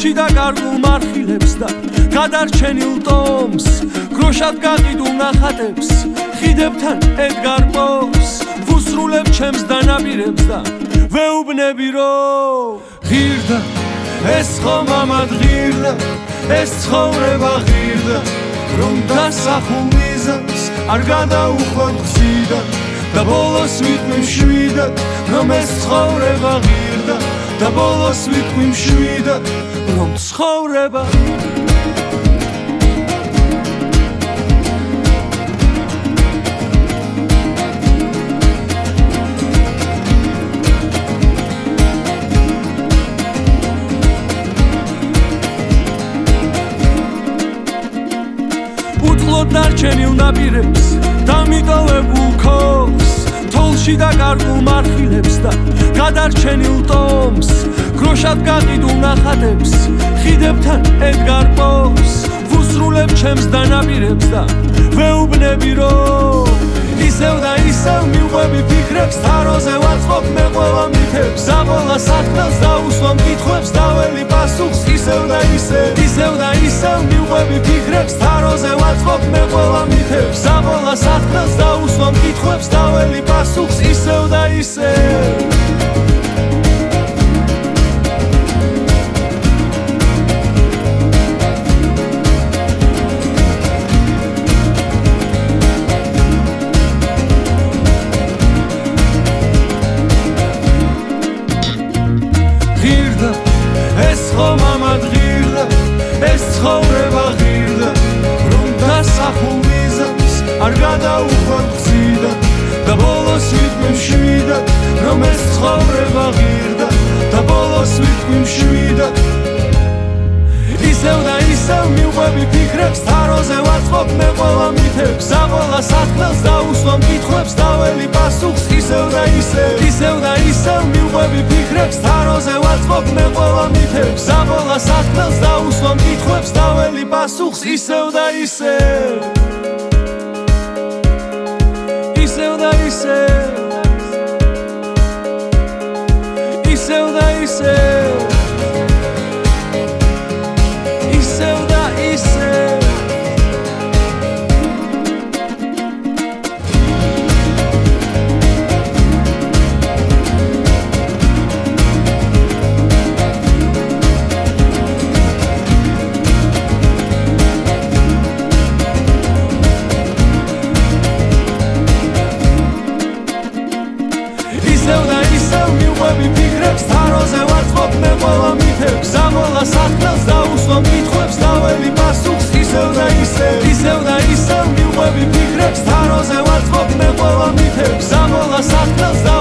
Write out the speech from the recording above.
თოლში და კარგულ მარხილებს და გადარჩენილ ტომს გროშად გაყიდულ ნახატებს ხიდებთან ედგარ პოს ვუსრულებ ჩემს დანაპირებს და ვეუბნები რომ ღირდა ეს ხომ ამად ღირდა ეს ცხოვრება ღირდა რომ დასახულ მიზანს არ გადაუხვევ გზიდან და ბოლოს ვიტყვი მშვიდად რომ ეს ცხოვრება ღირდა და ბოლოს ვიტყვი მშვიდად რომ ცხოვრება დარჩენილ ნაპირებს დამიტოვებულ ქოხს თოლში და კარგულ მარხილებს და გადარჩენილ ტომს გროშად გაყიდულ ნახატებს ხიდებთან ედგარ პოს ვუსრულებ ჩემს დანაპირებს და ვეუბნები რომ ისევ და ისევ მივყვები ფიქრებს თაროზე ვაწყობ მე ყველა მითებს ზაბოლა საქმელს დაუსვამ კითხვებს დაველი პასუხს ისევ და ისევ მივყვები ფიქრებს თაროზე ვაწყობ მე ყველა მითებს ზაბოლა საქმელს დაუსვამ კითხვებს დაველი პასუხს ისევ და ისევ ხომ ამად ღირდა ეს ცხოვრება ღირდა რომ დასახულ მიზანს არ გადაუხვევ გზიდან და ბოლოს ვიტყვი მშვიდად რომ ეს ცხოვრება ღირდა და ბოლოს ვიტყვი მშვიდად ისევ და ისევ მივყვები ფიქრებს თაროზე ვაწყობ მე ყველა მითებს ზაბოლა საქმელს დაუსვამ კითხვებს დაველი პასუხს ისევ და ისევ მივყვები ფიქრებს თაროზე ვაწყობ მე ყველა მითებს ზაბოლა საქმელს დაუსვამ კითხვებს დაველი პასუხს ისევ და ისევ ისევ და ისევ ისევ და ისევ თაროზე ვაწყობ მე ყველა მითებს ზაბოლა საქმელს დაუსვამ კითხვებს დაველი პასუხს ისევ და ისევ მივყვები ფიქრებს თაროზე ვაწყობ მე ყველა მითებს ზაბოლა საქმელს